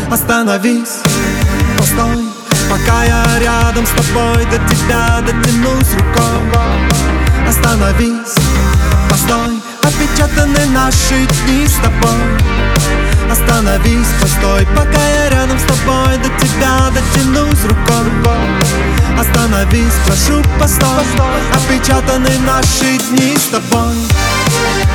Остановись, постой, пока я рядом с тобой, до тебя дотянусь рукой. Остановись, постой, опечатаны наши дни с тобой. Остановись, постой, пока я рядом с тобой, до тебя дотянусь рукой. Остановись, прошу, постой, опечатаны наши дни с тобой.